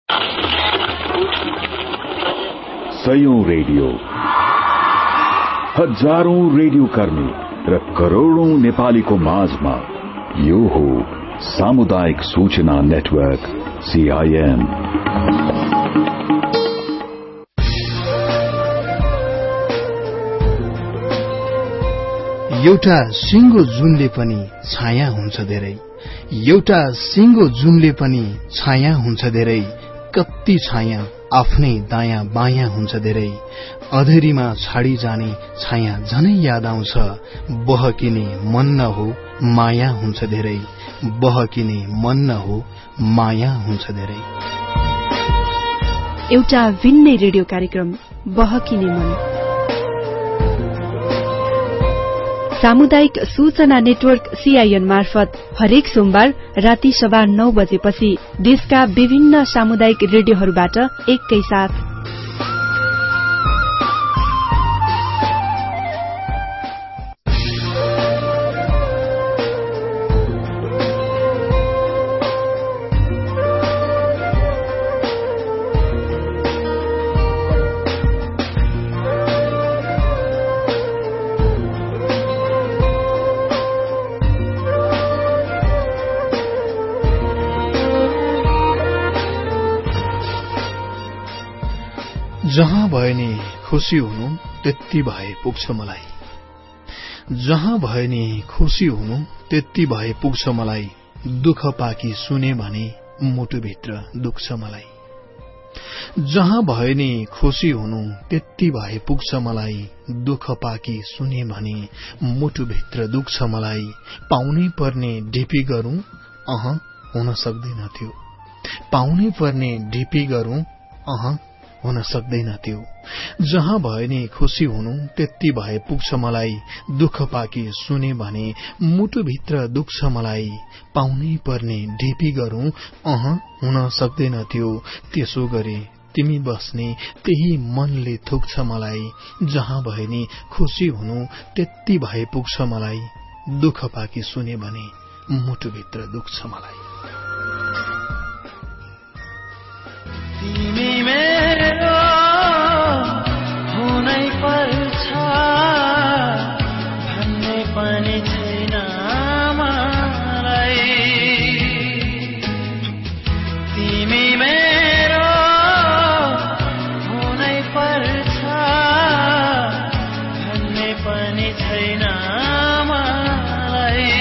सयौं radio, हजारौं radio कर्मी र करोड़ौं नेपालीको माझमा यो हो सामुदायिक सूचना नेटवर्क CIN। एउटा सिंगो जुनले पनि छाया हुन्छ धेरै, एउटा सिंगो जुनले पनि छाया हुन्छ धेरै, कति छाया आफ्नै दायाँ बायाँ हुन्छ धेरै, अधेरीमा छाडी जाने छाया झनै याद आउँछ, बहकिने मन न हो माया हुन्छ धेरै, बहकिने मन न हो माया हुन्छ धेरै। एउटा भिन्नै रेडियो कार्यक्रम बहकिने मन, सामुदायिक सूचना नेटवर्क CIN मार्फत हरेक सोमबार राति 9:15 बजेपछि देशका विभिन्न सामुदायिक रेडियोहरूबाट एकैसाथ। जहाँ भए नि खुशी हुनु त्यति भए पुग्छ मलाई, जहाँ भए नि खुशी हुनु त्यति भए पुग्छ मलाई, दुःख पाकी सुने भने मुटुभित्र दुख्छ मलाई, जहाँ भए नि खुशी हुनु त्यति भए पुग्छ मलाई, दुःख पाकी सुने भने मुटुभित्र दुख्छ मलाई, पाउनै पर्ने ढिपी गरौं हुन सक्दैन थियो, पाउनै पर्ने ढिपी गरौं हुन सक्दैन त्यो, जहाँ भए नि खुशी हुनु त्यति भए पुग्छ मलाई, दुःख पाकी सुने भने मुटुभित्र दुख्छ मलाई, पाउनै पर्ने ढिपी गरौं हुन सक्दैन त्यो, त्यसो गरे तिमी बस्ने त्यही मनले थुक्छ मलाई, जहाँ भए नि खुशी हुनु त्यति भए पुग्छ मलाई, दुःख पाकी सुने भने मुटुभित्र दुख्छ मलाई। तिमी मेरो हुनै पर्छ भन्ने पनि छैन मलाई, तिमी मेरो हुनै पर्छ भन्ने पनि छैन मलाई,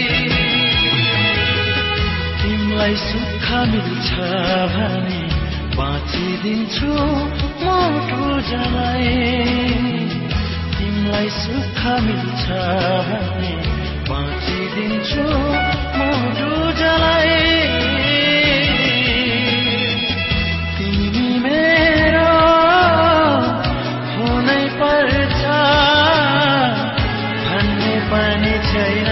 तिमीलाई सुख मिल्छ भने बाँचिदिन्छु मुटु जलाई, तिमीलाई सुख मिल्छ भने बाँचिदिन्छु मुटु जलाई, तिमी मेरो हुनै पर्छ भन्ने पनि छैन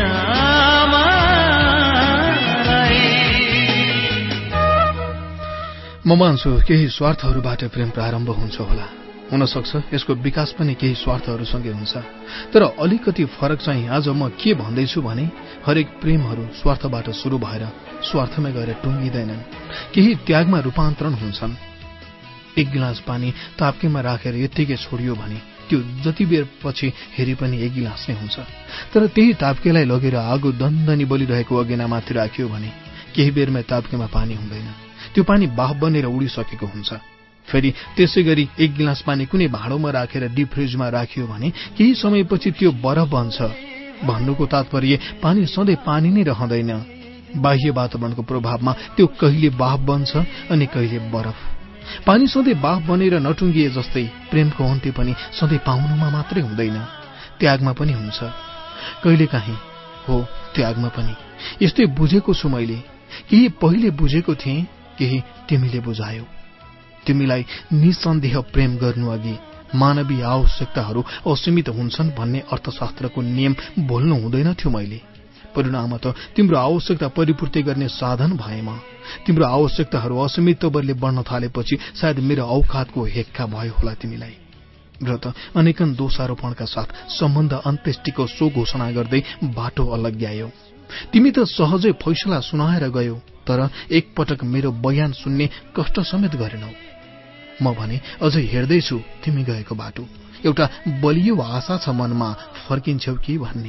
म मान्छु केही स्वार्थहरूबाट प्रेम प्रारम्भ हुन्छ होला, हुन सक्छ यसको विकास पनि केही स्वार्थहरूसँगै हुन्छ, तर अलिकति फरक चाहिँ आज म के भन्दैछु भने हरेक प्रेमहरू स्वार्थबाट शुरू भएर स्वार्थमै गएर टुङ्गिँदैनन्, केही त्यागमा रूपान्तरण हुन्छन्। एक गिलास पानी ताप्केमा राखेर यत्तिकै छोडियो भने त्यो जति बेर पछि हेरी पनि एक गिलास नै हुन्छ, तर त्यही ताप्केलाई लगेर आगो दन्दनी बलिरहेको अगेनामाथि राखियो भने केही बेरमा ताप्केमा पानी हुँदैन, त्यो पानी बाफ बनेर उडिसकेको हुन्छ। फेरि त्यसै गरी एक गिलास पानी कुनै भाँडोमा राखेर डीप फ्रिजमा राखियो भने केही समयपछि त्यो बरफ बन्छ। भन्नुको तात्पर्य पानी सधैँ पानी नै रहँदैन, बाह्य वातावरणको प्रभावमा त्यो कहिले बाफ बन्छ अनि कहिले बरफ। पानी सधैँ बाफ बनेर नटुङ्गिए जस्तै प्रेमको अन्त्य पनि सधैँ पाउनुमा मात्रै हुँदैन, त्यागमा पनि हुन्छ। कहिलेकाहीँ हो त्यागमा पनि यस्तै बुझेको छु मैले, केही पहिले बुझेको थिएँ, केही तिमीले बुझायौ। तिमीलाई निसन्देह प्रेम गर्नु अघि मानवीय आवश्यकताहरू असीमित हुन्छन् भन्ने अर्थशास्त्रको नियम बोल्नु हुँदैन थियो मैले। परिणाममा त तिम्रो आवश्यकता परिपूर्ति गर्ने साधन भएमा तिम्रो आवश्यकताहरू असीमित तवरले बढ्न थालेपछि सायद मेरो औकातको हेक्का भयो होला तिमीलाई। र त अनेकन दोषारोपणका साथ सम्बन्ध अन्त्येष्टिको सो घोषणा गर्दै बाटो अलग्यायो। तिमी त सहजै फैसला सुनाएर गयौ, तर एकपटक मेरो बयान सुन्ने कष्ट समेत गरेनौ। म भने अझै हेर्दैछु तिमी गएको बाटो, एउटा बलियो आशा छ मनमा फर्किन्छौ कि भन्ने।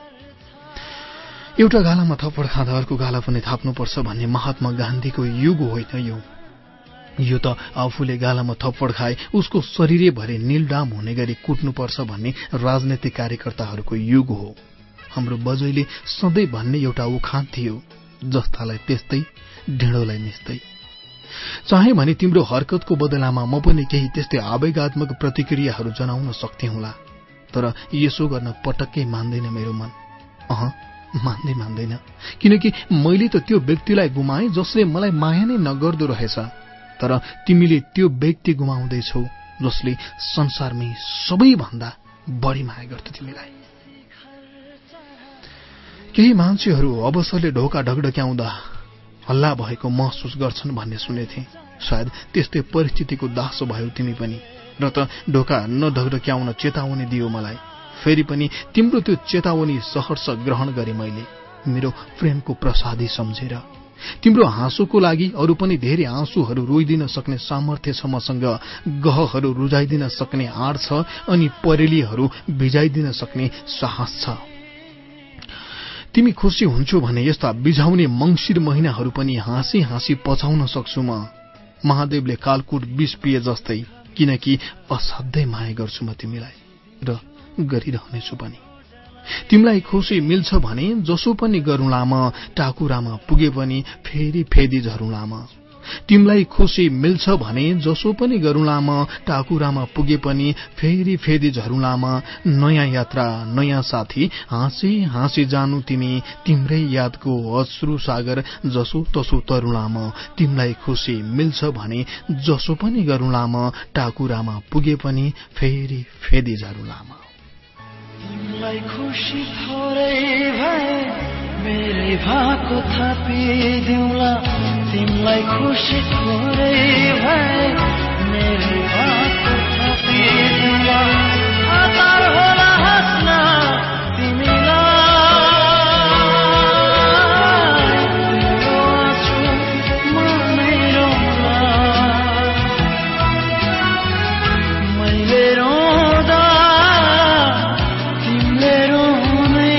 एउटा गालामा थप्पड खाँदा अर्को गाला पनि थाप्नुपर्छ भन्ने महात्मा गान्धीको युग होइन यो। यो त आफूले गालामा थप्पड खाए उसको शरीरै भरि नीलडाम हुने गरी कुट्नुपर्छ भन्ने राजनैतिक कार्यकर्ताहरूको युग हो। हाम्रो बजैले सधैँ भन्ने एउटा उखान थियो, जस्तालाई त्यस्तै ढिँडोलाई मिस्दै। चाहे भने तिम्रो हरकतको बदलामा म पनि केही त्यस्तै आवेगात्मक प्रतिक्रियाहरू जनाउन सक्थे होला, तर यसो गर्न पटक्कै मान्दैन मेरो मन। मान्दैन, किनकि मैले त त्यो व्यक्तिलाई गुमाएँ जसले मलाई माया नै नगर्दो रहेछ, तर तिमीले त्यो व्यक्ति गुमाउँदैछौ जसले संसारमै सबैभन्दा बढी माया गर्छ तिमीलाई। केही मान्छेहरू अवसरले ढोका ढकढक्याउँदा हल्ला भएको महसुस गर्छन् भन्ने सुनेथे। सायद त्यस्तै परिस्थितिको दासो भयो तिमी पनि, र त ढोका नढकढक्याउन चेतावनी दियो मलाई। फेरि पनि तिम्रो त्यो चेतावनी सहर्ष ग्रहण गरे मैले, मेरो प्रेमको प्रसादी सम्झेर। तिम्रो हाँसोको लागि अरू पनि धेरै आँसुहरू रोइदिन सक्ने सामर्थ्य छ मसँग, गहहरू रुजाइदिन सक्ने आँट छ, अनि परेलीहरू भिजाइदिन सक्ने साहस छ। तिमी खुसी हुन्छौ भने यस्ता बिझाउने मंसिर महिनाहरू पनि हाँसी हाँसी पचाउन सक्छु म। महादेवले कालकुट विष पिए जस्तै, किनकि असाध्यै माया गर्छु म तिमीलाई र गरिरहनेछु पनि। तिमीलाई खुसी मिल्छ भने जसो पनि गरौँला म, टाकुरामा पुगे पनि फेरि फेदी झरौँला म। तिमीलाई खुसी मिल्छ भने जसो पनि गरौँला म, टाकुरामा पुगे पनि फेरि फेदी झरौँला म। नयाँ यात्रा नयाँ साथी हाँसी हाँसी जानु तिमी, तिम्रै यादको अश्रु सागर जसो तसो तरुला म। तिमीलाई खुसी मिल्छ भने जसो पनि गरौँला म, टाकुरामा पुगे पनि फेरि फेदी झरौँला म। तिमीलाई खुसी थोरै भए मेरै भाको थापिदिउँला, तिमीलाई खुसी थोरै भए मेरै भाको थापिदिउँला। आधार होला हाँस्न तिमीलाई, तिम्रो आँसु म नै रौँला। मैले रोँदा तिमीले रोने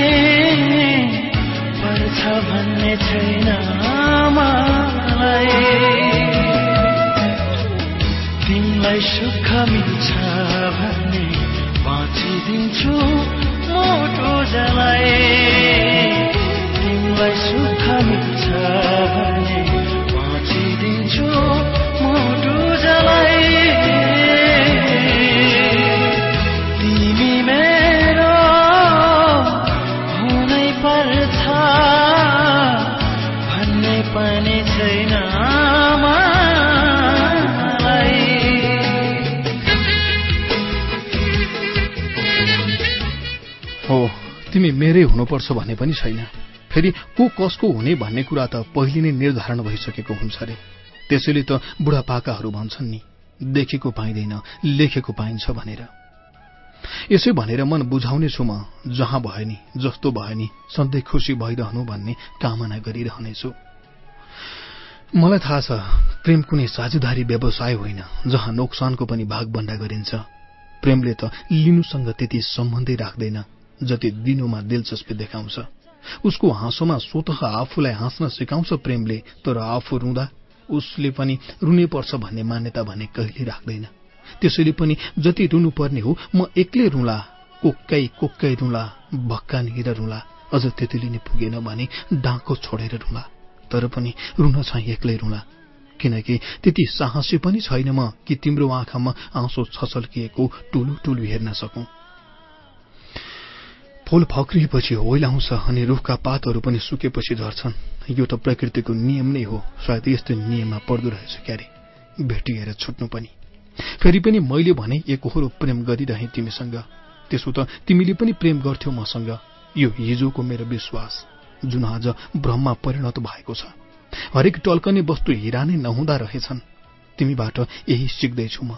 पर्छ भन्ने छैन मलाई। तिमीलाई सुख मिल्छ भन्ने बाँचिदिन्छु मोटो जलाई। तिमीलाई सुख मिल्छ भने बाँचिदिन्छु मोटो जलाई। तिमी मेरो हुनै पर्छ भन्ने पनि छैन मलाई। हो, तिमी मेरै हुनुपर्छ भन्ने पनि छैन। फेरि को कसको हुने भन्ने कुरा त पहिले नै निर्धारण भइसकेको हुन्छ रे। त्यसैले त बुढापाकाहरू भन्छन् नि, देखेको पाइँदैन लेखेको पाइन्छ भनेर। यसै भनेर मन बुझाउने छु म, जहाँ भयो नि जस्तो भयो नि सधैँ खुसी भइरहनु भन्ने कामना गरिरहनेछु। मलाई थाहा छ प्रेम कुनै साझेदारी व्यवसाय होइन जहाँ नोक्सानको पनि भागबण्डा गरिन्छ। प्रेमले त लिनुसँग त्यति सम्बन्धै राख्दैन जति दिनुमा दिलचस्पी देखाउँछ। उसको हाँसोमा स्वतः आफूलाई हाँस्न सिकाउँछ प्रेमले, तर आफू रुँदा उसले पनि रुनै पर्छ भन्ने मान्यता भने कहिले राख्दैन। त्यसैले पनि जति रुनु पर्ने हो म एक्लै रुला, कोक्कै रुला, भक्कानिएर रुला, अझ त्यतिले नै पुगेन भने डाँको छोडेर रुला, तर पनि रुन चाहिँ एक्लै रुला। किनकि त्यति साहसी पनि छैन म कि तिम्रो आँखामा आँसु छचल्किएको टुलु टुलु हेर्न सकौं। फूल फक्रिएपछि ओइलाउँछ अनि रुखका पातहरू पनि सुकेपछि झर्छन्। यो त प्रकृतिको नियम नै हो। सायद यस्तै नियममा पर्दो रहेछ क्यारे, भेटिएर छुट्नु पनि। फेरि पनि मैले भने एकहोरो प्रेम गरिरहे तिमीसँग, त्यसो त तिमीले पनि प्रेम गर्थ्यौ मसँग। यो हिजोको मेरो विश्वास जुन आज भ्रममा परिणत भएको छ। हरेक टल्कने वस्तु हिरा नै नहुँदा रहेछन्। तिमीबाट यही सिक्दैछु म।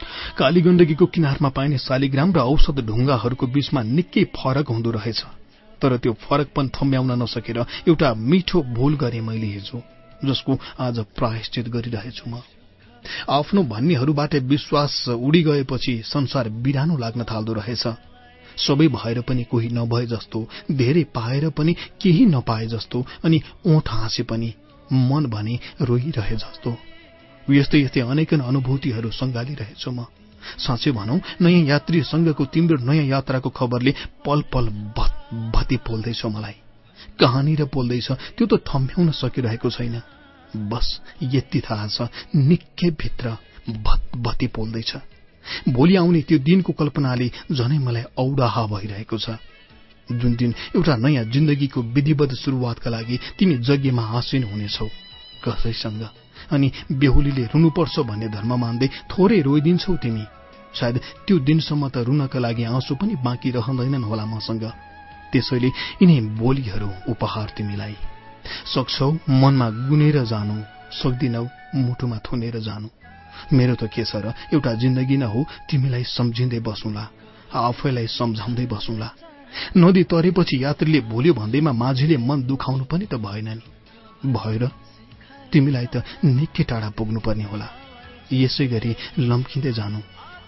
कालीगण्डकीको किनारमा पाइने शालिग्राम र औषध ढुङ्गाहरूको बीचमा निकै फरक हुँदो रहेछ। तर त्यो फरकपन थम्ब्याउन नसकेर एउटा मिठो भूल गरे मैले हिजो, जसको आज प्रायश्चित गरिरहेछु म। आफ्नो भन्नेहरूबाट विश्वास उडी गएपछि संसार बिरानो लाग्न थाल्दो रहेछ। सबै भएर पनि कोही नभए जस्तो, धेरै पाएर पनि केही नपाए जस्तो, अनि ओठ हाँसे पनि मन भने रोइरहे जस्तो। यस्तै यस्तै अनेकन अनुभूतिहरू सँगालिरहेछु म। साँच्चै भनौं, नयाँ यात्रीसँगको तिम्रो नयाँ यात्राको खबरले पल पल भत्ती पोल्दैछ मलाई। कहाँनिर पोल्दैछ त्यो त थम्ब्याउन सकिरहेको छैन। बस यति थाहा छ, निकै भित्र भत्ती पोल्दैछ। भोलि आउने त्यो दिनको कल्पनाले झनै मलाई औडाहा भइरहेको छ, जुन दिन एउटा नयाँ जिन्दगीको विधिवत सुरुवातका लागि तिमी यज्ञमा आसीन हुनेछौ कसैसँग, अनि बेहुलीले रुनुपर्छ भन्ने धर्म मान्दै थोरै रोइदिन्छौ तिमी। सायद त्यो दिनसम्म त रुनका लागि आँसु पनि बाँकी रहँदैनन् होला मसँग। त्यसैले यिनै बोलीहरू उपहार तिमीलाई। सक्छौ मनमा गुनेर जानु, सक्दिनौ मुटुमा थुनेर जानु। मेरो त के छ र, एउटा जिन्दगी न हो तिमीलाई सम्झिँदै बसौँला, आफैलाई सम्झाउँदै बसौँला। नदी तरेपछि यात्रीले भोल्यो भन्दैमा माझीले मन दुखाउनु पनि त भएन नि। भएर तिमीलाई त निकै टाढा पुग्नुपर्ने होला। यसै गरी लम्किँदै जानु।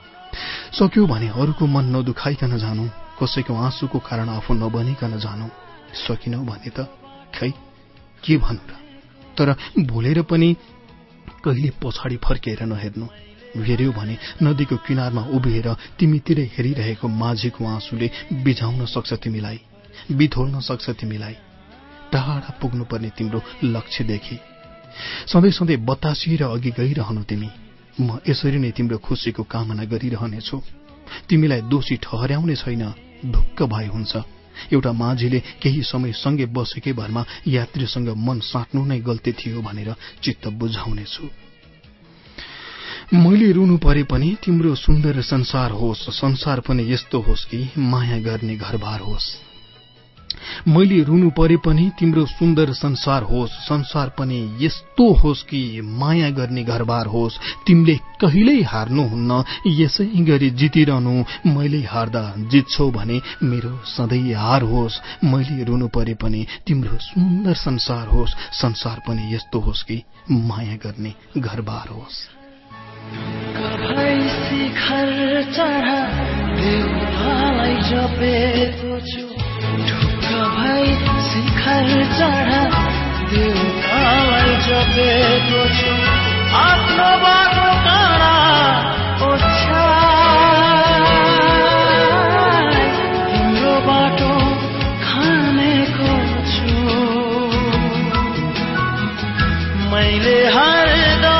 सक्यो भने अरूको मन नदुखाइकन जानु, कसैको आँसुको कारण आफू नबनिकन जानु। सकिनौ भने त खै के भन्नु र। तर भुलेर पनि कहिले पछाडि फर्केर नहेर्नु। हेर्यो भने नदीको किनारमा उभिएर तिमीतिरै हेरिरहेको माझीको आँसुले बिझाउन सक्छ तिमीलाई, बिथोल्न सक्छ तिमीलाई टाढा पुग्नुपर्ने तिम्रो लक्ष्यदेखि। सधैँ सधैँ बतासिएर अघि गइरहनु तिमी। म यसरी नै तिम्रो खुसीको कामना गरिरहनेछु। तिमीलाई दोषी ठहर्याउने छैन, ढुक्क भए हुन्छ। एउटा माझीले केही समय सँगै बसेकै भरमा यात्रीसँग मन साट्नु नै गल्ती थियो भनेर चित्त बुझाउनेछु। मैले रुनु परे पनि तिम्रो सुन्दर संसार होस्, संसार पनि यस्तो होस् कि माया गर्ने घरबार होस्। मैले रुनु परे पनि तिम्रो सुन्दर संसार होस्, संसार पनि यस्तो होस् कि माया गर्ने घरबार होस्। तिमीले कहिल्यै हार्नुहुन्न, यसै गरी जितिरहनु। मैले हार्दा जित्छौ भने मेरो सधैँ हार होस्। मैले रुनु परे पनि तिम्रो सुन्दर संसार होस्, संसार पनि यस्तो होस् कि माया गर्ने घरबार होस्। शिखर चढा देउतालाई जपेको छु, आफ्नो बाटो काँडा ओछ्याई तिम्रो बाटो खानेको छु। मैले हार्दा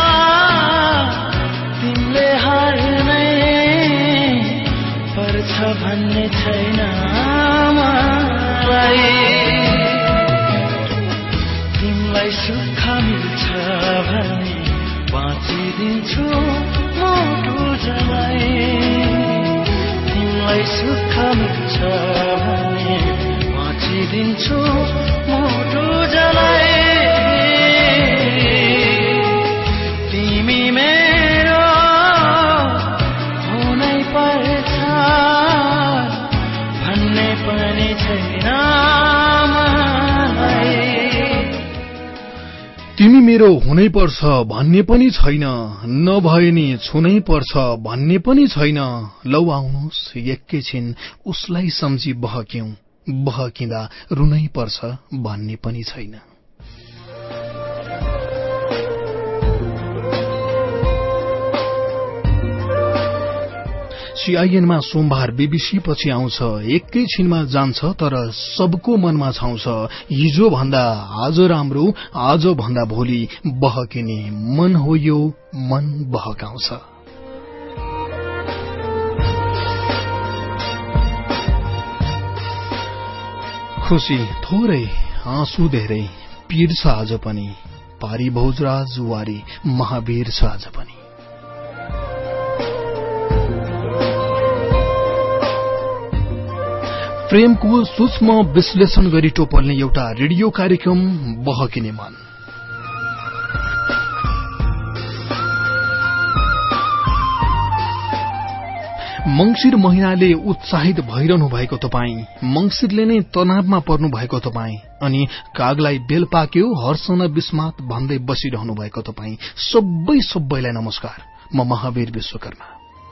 तिमीले हार्नै पर्छ भन्ने छैन तिमीलाई सुख मिल्छ भने बाँचिदिन्छु मुटु जलाई। तिमीलाई सुख मिल्छ भने बाँचिदिन्छु मुटु जलाई। तिमी मेरो हुनै पर्छ भन्ने पनि छैन। तिमी मेरो हुनै पर्छ भन्ने पनि छैन, नभए नि छुनै पर्छ भन्ने पनि छैन। लौ आउनुहोस् एकैछिन उसलाई सम्झी बहक्यौं, बहकिँदा रुनै पर्छ भन्ने पनि छैन। सीआईएनमा सोमबार बीबीसी पछि आउँछ, एकैछिनमा जान्छ तर सबको मनमा छाउँछ। हिजो भन्दा आज राम्रो, आज भन्दा भोलि बहकिने मन हो यो, मन बहकाउँछ। खुशी थोरै, आँसु धेरै, पीर छ आज पनि। पारी भोजराज वारी महावीर छ आज पनि। प्रेमको सूक्ष्म विश्लेषण गरी टोपल्ने एउटा रेडियो कार्यक्रम बहकिने मन। मंगिर महिनाले उत्साहित भइरहनु भएको तपाईँ, मंगिरले नै तनावमा पर्नु भएको तपाईँ, अनि कागलाई बेल पाक्यो हर्षन विस्मात भन्दै बसिरहनु भएको तपाईँ, सबैलाई नमस्कार। म महावीर विश्वकर्मा।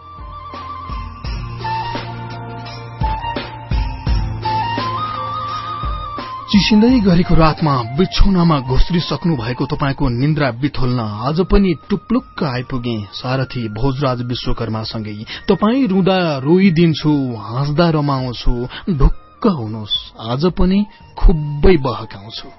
चिसिँदै गरेको रातमा बिछौनामा घुस्रिसक्नु भएको तपाईको निन्द्रा बिथोल्न आज पनि टुप्लुक्क आइपुगे सारथी भोजराज विश्वकर्मासँगै। तपाईँ रुँदा रोइदिन्छु, हाँस्दा रमाउँछु, ढुक्क हुनुहोस्, आज पनि खुबै बहकाउँछु।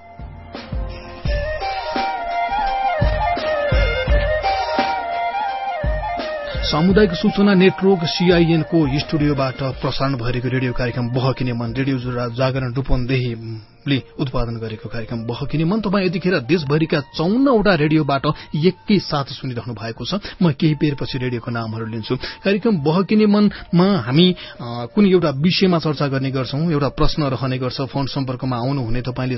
सामुदायिक सूचना नेटवर्क सीआईएन को स्टुडियोबाट प्रसारण भइरहेको रेडियो कार्यक्रम बहकिने मन, रेडियो जागरण रूपन्देहीले उत्पादन गरेको कार्यक्रम बहकिने मन तपाईँ यतिखेर देशभरिका 54वटा रेडियोबाट एकैसाथ सुनिरहनु भएको छ। म केही बेरपछि रेडियोको नामहरू लिन्छु। कार्यक्रम बहकिने मनमा हामी कुनै एउटा विषयमा चर्चा गर्ने गर्छौं। एउटा प्रश्न रहने गर्छ। फोन सम्पर्कमा आउनुहुने तपाईले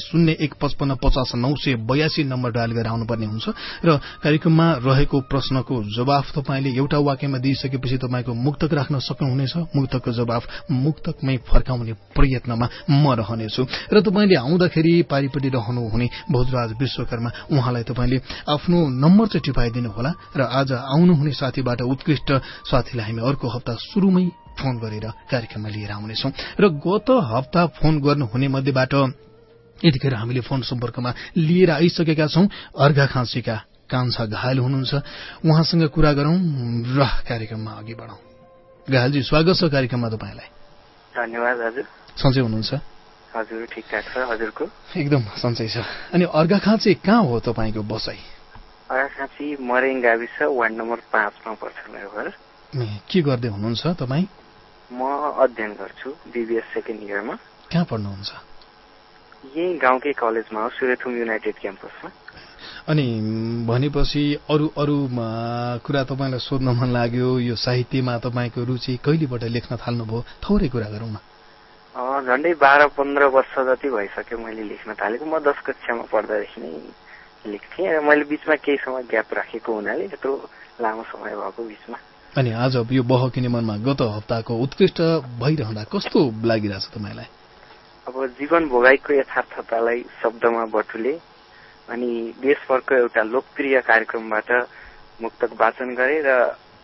015550982 नम्बर डायल गरेर आउनुपर्ने हुन्छ र कार्यक्रममा रहेको प्रश्नको जवाफ तपाईले एउटा वाक्यमा दिइसकेपछि तपाईको मुक्तक राख्न सक्नुहुनेछ। मुक्तकको जवाफ मुक्तकमै फर्काउने प्रयत्नमा म रहनेछु र तपाईले आउँदाखेरि पारिपट्टि रहनुहुने भोजराज विश्वकर्मा उहाँलाई तपाईले आफ्नो नम्बर चाहिँ टिपाइदिनु होला र आज आउनुहुने साथीबाट उत्कृष्ट साथीलाई हामी अर्को हप्ता सुरुमै फोन गरेर कार्यक्रममा लिएर आउनेछौं र गत हप्ता फोन गर्नुहुने मध्येबाट यतिखेर हामीले फोन सम्पर्कमा लिएर आइसकेका छौं अर्घाखाँसीका कान्छा घायल हुनुहुन्छ। उहाँसँग कुरा गरौं र कार्यक्रममा अघि बढौं। घायलजी स्वागत छ कार्यक्रममा तपाईलाई। धन्यवाद हजुर। सन्चै हुनुहुन्छ? हजुर ठिकठाक छ। हजुरको? एकदम सन्चै छ। अनि अर्घाखाँची कहाँ हो तपाईको बसाई? अर्घाखाँची मरेङ गाविस वार्ड नम्बर 5 मा पर्छ मेरो घर। के गर्दै हुनुहुन्छ तपाई? म अध्ययन गर्छु बीबीएस सेकेन्ड इयरमा। कहाँ पढ्नुहुन्छ? यही गाउँकै कलेजमा हो, सुरेथुम युनाइटेड क्याम्पसमा। अनि भनेपछि अरु कुरा तपाईलाई सोध्न मन लाग्यो, यो साहित्यमा तपाईको रुचि कहिलेबाट लेख्न थाल्नुभयो? थोरै कुरा गरौँ न। झन्डै 12-15 वर्ष जति भइसक्यो मैले लेख्न थालेको। म 10 कक्षामा पढ्दादेखि नै लेख्थेँ र मैले बीचमा केही समय ग्याप राखेको हुनाले यत्रो लामो समय भएको बीचमा। अनि आज यो बहकिने मनमा गत हप्ताको उत्कृष्ट भइरहँदा कस्तो लागिरहेछ तपाईलाई? अब जीवन भोगाइको यथार्थतालाई शब्दमा बटुले अनि देशभरको एउटा लोकप्रिय कार्यक्रमबाट मुक्तक वाचन गरे र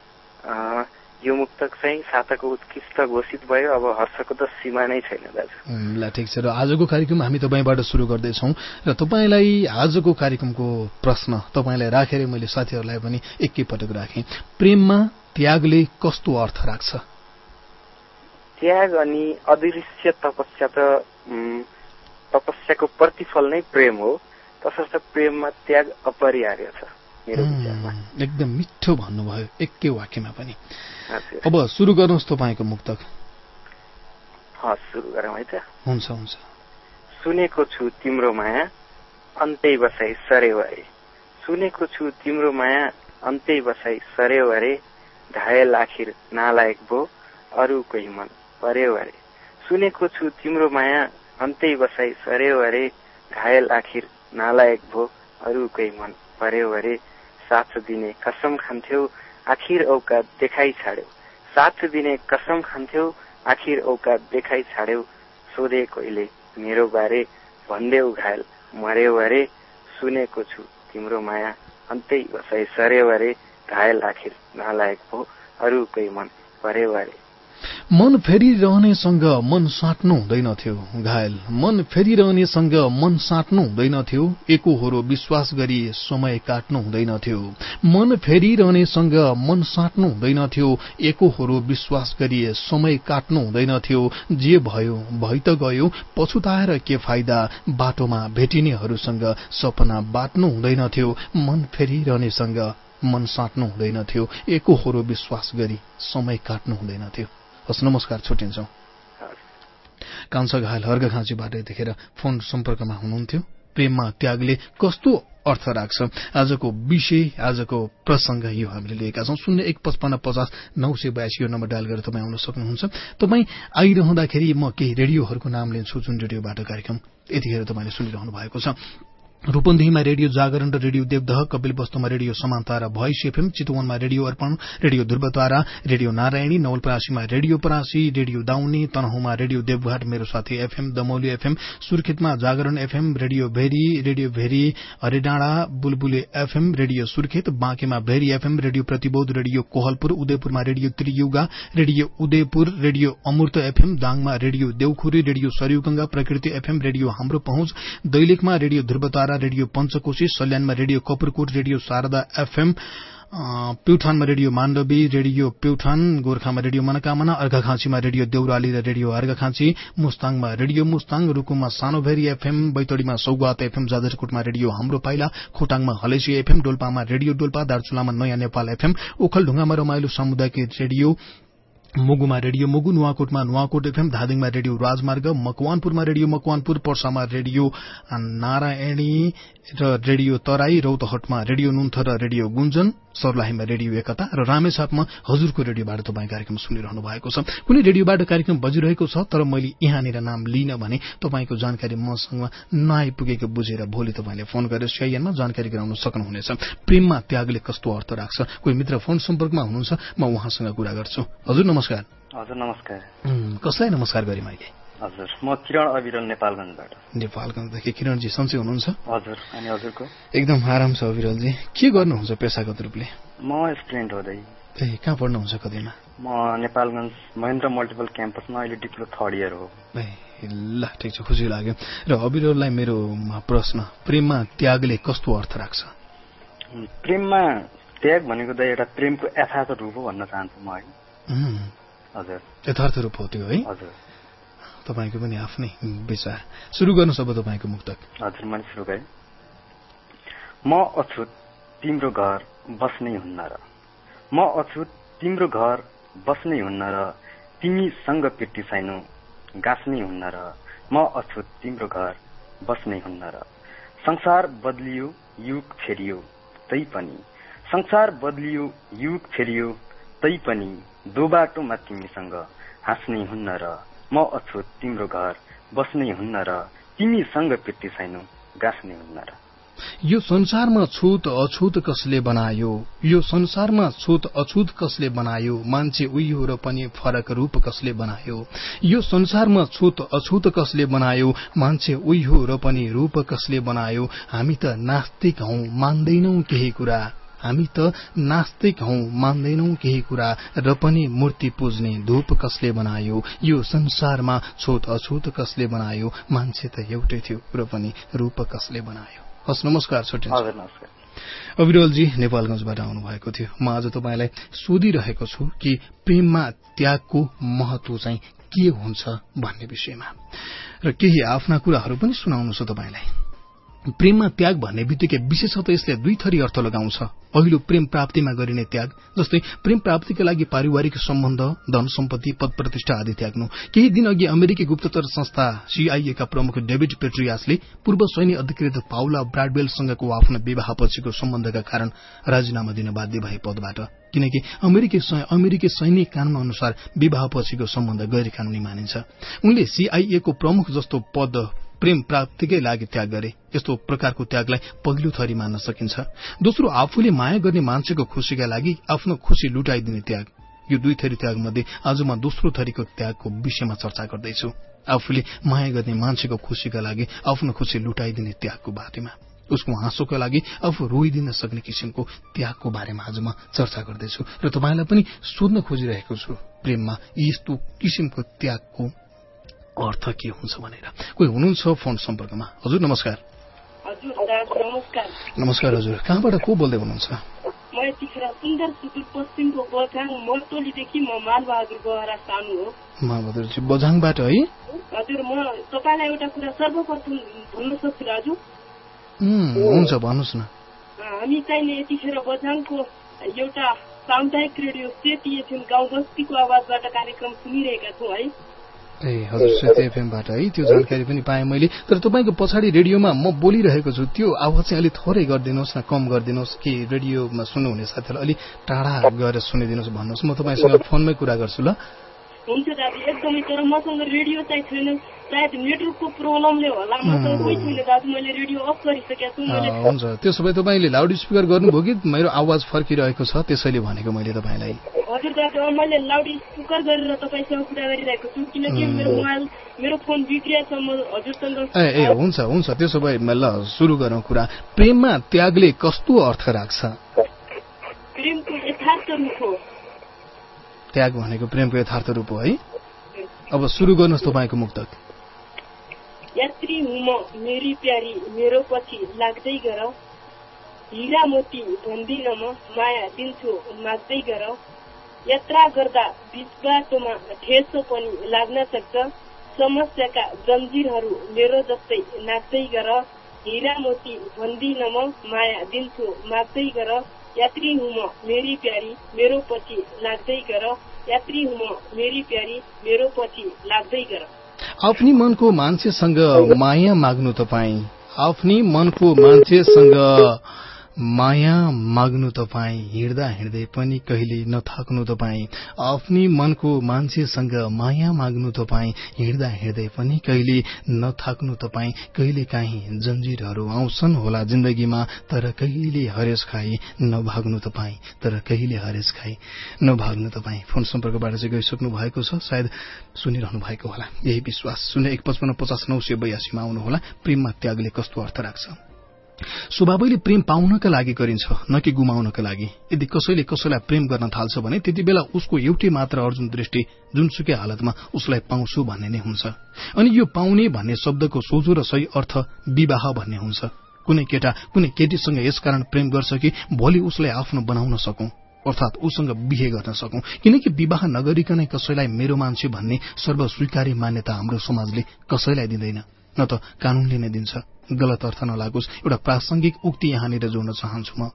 यो मुक्तक चाहिँ साताको उत्कृष्ट घोषित भयो। अब हर्षको त सीमा नै छैन दाजु। ल ठिक छ। र आजको कार्यक्रम हामी तपाईबाट सुरु गर्दैछौं र तपाईलाई आजको कार्यक्रमको प्रश्न तपाईलाई राखेर मैले साथीहरूलाई पनि एकैपटक राखेँ। प्रेममा त्यागले कस्तो अर्थ राख्छ? त्याग अनि अदृश्य तपस्या त तपस्याको प्रतिफल नै प्रेम हो, तसर्थ प्रेममा त्याग अपरिहार्य छ मेरो विचारमा। एकदम मिठो भन्नुभयो एकै वाक्यमा पनि। अब सुरु गर्नुहोस् तपाईको मुक्तक। सुरु गरौँ है त? हुन्छ। सुनेको छु तिम्रो माया अन्तै बसाई सर्यो अरे, सुनेको छु तिम्रो माया अन्तै बसाई सर्यो अरे, घायल आखिर नालायक भो अरू कोही मन पर्यो अरे, सुनेको छु तिम्रो माया अन्तै बसाई सर्यो अरे, घायल आखिर नालायक भो अरू कोही मन पर्यो अरे, साथ दिने कसम खान्थ्यौ आखिर औकात देखाइ छाड्यौ, साथ दिने कसम खान्थ्यौ आखिर औकात देखाइ छाड्यौ, सोधे कोहीले मेरो बारे भन्देऊ घायल मर्यो अरे, सुनेको छु तिम्रो माया अन्तै बसाइ सर्यो अरे, घायल आखिर नालायक भो अरू कोही मन पर्यो अरे। मन फेरिरहनेसँग मन साट्नु हुँदैनथ्यो घायल, मन फेरिरहनेसँग मन साट्नु हुँदैनथ्यो, एकोहोरो विश्वास गरी समय काट्नु हुँदैनथ्यो, मन फेरिरहनेसँग मन साट्नु हुँदैनथ्यो, एकोहोरो विश्वास गरी समय काट्नु हुँदैनथ्यो, जे भयो भइ त गयो पछुताएर के फाइदा, बाटोमा भेटिनेहरूसँग सपना बाट्नु हुँदैनथ्यो, मन फेरिरहनेसँग मन साट्नु हुँदैनथ्यो, एकोहोरो विश्वास गरी समय काट्नु हुँदैनथ्यो। हस् नमस्कार, छुट्टिन्छौं। कान्छा घायल अर्घाखाँचीबाट यतिखेर फोन सम्पर्कमा हुनुहुन्थ्यो। प्रेममा त्यागले कस्तो अर्थ राख्छ आजको विषय, आजको प्रसंग यो हामीले लिएका छौं। 015550982 यो नम्बर डायल गरेर तपाईँ आउन सक्नुहुन्छ। तपाईँ आइरहँदाखेरि म केही रेडियोहरूको नाम लिन्छु जुन रेडियोबाट कार्यक्रम यतिखेर तपाईँले सुनिरहनु भएको छ। रूपन्देहीमा रेडियो जागरण र रेडियो देवदह, कपिलवस्तुमा रेडियो समानता र भोइस एफएम, चितवनमा radio Arpan, radio Dhruvatara, radio Narayani, नवलपरासीमा रेडियो परासी, रेडियो दाउनी, तनहुँमा रेडियो देवघाट मेरो साथी एफएम, दमौली एफएम, सुर्खेतमा Jagaran FM, radio Bheri Haridanda, Bulbule FM, radio Surkhet, बाँकेमा Bheri FM, radio Pratibodh, radio Kohalpur, उदयपुरमा radio Triyuga, radio Udaypur, radio Amrit FM, दाङमा radio Deukhuri, radio Sarayuganga, Prakriti FM, radio Hamro Pahunch, दैलेखमा रेडियो ध्रुवतारा, रेडियो पञ्चकोशी, सल्यानमा radio Kapurkot, radio Sharada FM, प्युठानमा रेडियो माण्डवी, रेडियो प्युठान, गोर्खामा रेडियो मनोकामना, अर्घाखाँचीमा रेडियो देउराली र रेडियो अर्घाखाँची, मुस्ताङमा रेडियो मुस्ताङ, रुकुममा सानोभेरी एफएम, बैतडीमा सौगात एफएम, जाजरकोटमा रेडियो हाम्रो पाइला, खोटाङमा हलेसी एफएम, डोल्पामा रेडियो डोल्पा, दार्चुलामा नयाँ नेपाल एफएम, ओखलढुङ्गामा रमाइलो सामुदायिक रेडियो, मुगुमा रेडियो मुगु, नुवाकोटमा नुवाकोट एफएम, धादिङमा रेडियो राजमार्ग, मकवानपुरमा रेडियो मकवानपुर, पर्सामा रेडियो नारायणी र रेडियो तराई, रौतहटमा रेडियो नुन्थ र रेडियो गुन्जन, सर्लाहीमा रेडियो एकता र रामेछापमा हजुरको रेडियोबाट तपाईँ कार्यक्रम सुनिरहनु भएको छ। कुनै रेडियोबाट कार्यक्रम बजिरहेको छ तर मैले यहाँनिर नाम लिन भने तपाईँको जानकारी मसँग नआइपुगेको बुझेर भोलि तपाईँले फोन गरेर सिआइएनमा जानकारी गराउन सक्नुहुनेछ। प्रेममा त्यागले कस्तो अर्थ राख्छ? कोही मित्र फोन सम्पर्कमा हुनुहुन्छ, म उहाँसँग कुरा गर्छु। हजुर नमस्कार। हजुर नमस्कार। कसलाई नमस्कार गरे मैले? हजुर म किरण अविरल नेपालगञ्जबाट। नेपालगञ्जदेखि किरणजी सन्चै हुनुहुन्छ? हजुर। अनि हजुरको? एकदम आराम छ अविरलजी। के गर्नुहुन्छ पेशागत रूपले? म स्टुडेन्ट हो दाइ। कहाँ पढ्नुहुन्छ कतिमा? म नेपालगञ्ज महेन्द्र मल्टिपल क्याम्पसमा अहिले डिप्लो 3rd इयर हो। ल ठिक छ, खुसी लाग्यो। र अविरललाई मेरो प्रश्न, प्रेममा त्यागले कस्तो अर्थ राख्छ? प्रेममा त्याग भनेको दाइ एउटा प्रेमको यथार्थ रूप हो भन्न चाहन्छु म। हजुर यथार्थ रूप हो त्यो है? हजुर। तपाईको पनि आफ्नै विचार। सुरु गर्नुहोस् अब तपाईँको मुक्तक। हजुर मैले सुरु गरेँ। म अछुत तिम्रो घर बस्नै हुन्न र, म अछुत तिम्रो घर बस्नै हुन्न र, तिमीसँग पेटी साइनो गाँच्नै हुन्न र, म अछुत तिम्रो घर बस्नै हुन्न र। संसार बदलियो युग फेरियो तै पनि, संसार बदलियो युग फेरियो तै पनि, दो बाटोमा तिमीसँग हाँस्नै हुन्न र, म अछुत तिम्रो घर बस्नै हुन्न र, तिमीसँग पेटी साइनो गाँच्नै हुन्न र। यो संसारमा छुत अछुत कसले बनायो, यो संसारमा छुत अछुत कसले बनायो, मान्छे उही हो र पनि फरक रूप कसले बनायो। यो संसारमा छुत अछुत कसले बनायो, मान्छे उही हो र पनि रूप कसले बनायो। हामी त नास्तिक हौं मान्दैनौ केही कुरा, हामी त नास्तिक हौं मान्दैनौ केही कुरा, र पनि मूर्ति पूज्ने धूप कसले बनायो। यो संसारमा छुत अछुत कसले बनायो, मान्छे त एउटै थियो र पनि रूप कसले बनायो। हस् नमस्कार। हजुर नमस्कार। अविरलजी नेपालगञ्जबाट आउनु भएको थियो। म आज तपाईँलाई सोधिरहेको छु कि प्रेममा त्यागको महत्व चाहिँ के हुन्छ भन्ने विषयमा, र केही आफ्ना कुराहरू पनि सुनाउनु छ तपाईँलाई। प्रेममा त्याग भन्ने बित्तिकै विशेषतः यसले दुई थरी अर्थ लगाउँछ। पहिलो प्रेम प्राप्तिमा गरिने त्याग, जस्तै प्रेम प्राप्तिका लागि पारिवारिक सम्बन्ध, धन सम्पत्ति, पद प्रतिष्ठा आदि त्याग्नु। केही दिन अघि अमेरिकी गुप्तचर संस्था CIA का प्रमुख डेभिड पेट्रियासले पूर्व सैन्य अधिकृत पाउला ब्राडवेलसँगको आफ्नो विवाहपछिको सम्बन्धका कारण राजीनामा दिन बाध्य भए पदबाट, किनकि अमेरिकी सैनिक कानून अनुसार विवाहपछिको सम्बन्ध गैर कानूनी मानिन्छ। उनले CIA को प्रमुख जस्तो पद प्रेम प्राप्तिकै लागि त्याग गरे। यस्तो प्रकारको त्यागलाई पहिलो थरी मान्न सकिन्छ। दोस्रो, आफूले माया गर्ने मान्छेको खुशीका लागि आफ्नो खुशी लुटाइदिने त्याग। यो दुई थरी त्याग मध्ये आज म दोस्रो थरीको त्यागको विषयमा चर्चा गर्दैछु। आफूले माया गर्ने मान्छेको खुशीका लागि आफ्नो खुशी लुटाइदिने त्यागको बारेमा, उसको हाँसोका लागि आफू रोइदिन सक्ने किसिमको त्यागको बारेमा आज म चर्चा गर्दैछु र तपाईलाई पनि सोध्न खोजिरहेको छु प्रेममा यस्तो किसिमको त्यागको अर्थ के हुन्छ भनेर। कोही हुनुहुन्छ फोन सम्पर्कमा? हजुर नमस्कार। हजुर नमस्कार। नमस्कार हजुर, कहाँबाट को बोल्दै हुनुहुन्छ? म यतिखेर सुन्दर सुदूरपश्चिमको बझाङ मर्तोलीदेखि म मालबहादुर गहरा सानु हो। मालबहादुरजी बझाङबाट है? हजुर, म तपाईलाई एउटा कुरा सर्वप्रथम भन्न सक्छु दाजु? हुन्छ भन्नुहोस् न। हामी चाहिँ यतिखेर बझाङको एउटा सामुदायिक रेडियो सेती एफएम गाउँ बस्तीको आवाजबाट कार्यक्रम सुनिरहेका छौँ है। ए हजुर, सेती एफएमबाट है, त्यो जानकारी पनि पाएँ मैले। तर तपाईँको पछाडि रेडियोमा म बोलिरहेको छु, त्यो आवाज चाहिँ अलिक थोरै गरिदिनुहोस् न, कम गरिदिनुहोस् कि रेडियोमा सुन्नुहुने साथीहरूलाई अलिक टाढा गएर सुनिदिनुहोस् भन्नुहोस्। म तपाईँसँग फोनमै कुरा गर्छु ल। हुन्छ दाजु, एकदमै। तर मसँग रेडियो चाहिँ छैन, सायद नेटवर्कको प्रब्लमले होला म त कोही छैन दाजु मैले रेडियो अफ गरिसकेको छु मैले हुन्छ त्यसो भए तपाईले लाउड स्पिकर गर्नुभयो कि मेरो आवाज फर्किरहेको छ त्यसैले भनेको मैले तपाईलाई हजुर दाजु मैले लाउड स्पिकर गरेर तपाईसँग कुरा गरिरहेको छु किनकि मेरो मोबाइल मेरो फोन बिग्रिया छ म हजुरसँग ए हुन्छ हुन्छ त्यसो भए ल सुरु गरौँ कुरा प्रेममा त्यागले कस्तो अर्थ राख्छ प्रेमको यथार्थ रूप हो त्याग भनेको प्रेमको यथार्थ रूप हो है अब सुरु गर्नुहोस् तपाईको मुक्तक यात्री हुँ म मेरी प्यारी मेरो पछि लाग्दै गर हीरा मोती भन्दिन म माया दिन्छु माग्दै गर यात्रा गर्दा बीच बाटोमा ठेसो पनि लाग्न सक्छ समस्याका जन्जिरहरू मेरो जस्तै नाग्दै गर हीरा मोती भन्दिन म माया दिन्छु माग्दै गर यात्री हुँ म मेरी प्यारी मेरो पछि लाग्दै गर यात्री हुँ म मेरी प्यारी मेरो पछि लाग्दै गर आफ्नी मनको मान्छेसँग माया माग्नु तपाईं आफ्नी मनको मान्छेसँग माया माग्नु तपाईं हिँड्दा हिँड्दै पनि कहिले नथाक्नु तपाईं आफ्नी मनको मान्छेसँग माया माग्नु तपाईं हिँड्दा हिँड्दै पनि कहिले नथाक्नु तपाईं कहिले काहीँ जन्जिरहरू आउँछन् होला जिन्दगीमा तर कहिले हरेस खाई नभाग्नु तपाईं तर कहिले हरेस खाई नभाग्नु तपाईं फोन सम्पर्कबाट चाहिँ गइसक्नु भएको छ सायद सुनिरहनु भएको होला यही विश्वास 015550 मा आउनु होला प्रेममा त्यागले कस्तो अर्थ राख्छ स्वभावैले प्रेम पाउनका लागि गरिन्छ न कि गुमाउनका लागि यदि कसैले कसैलाई प्रेम गर्न थाल्छ भने त्यति बेला उसको एउटै मात्र अर्जुन दृष्टि जुनसुकै हालतमा उसलाई पाउँछु भन्ने नै हुन्छ अनि यो पाउने भन्ने शब्दको सोझो र सही अर्थ विवाह भन्ने हुन्छ कुनै केटा कुनै केटीसँग यसकारण प्रेम गर्छ कि भोलि उसलाई आफ्नो बनाउन सकौं अर्थात उसँग बिहे गर्न सकौं किनकि विवाह नगरिकनै कसैलाई मेरो मान्छे भन्ने सर्वस्वीकार्य मान्यता हाम्रो समाजले कसैलाई दिँदैन न त कानूनले नै दिन्छ गलत अर्थ नलागोस् एउटा प्रासंगिक उक्ति यहाँनिर जोड्न चाहन्छु म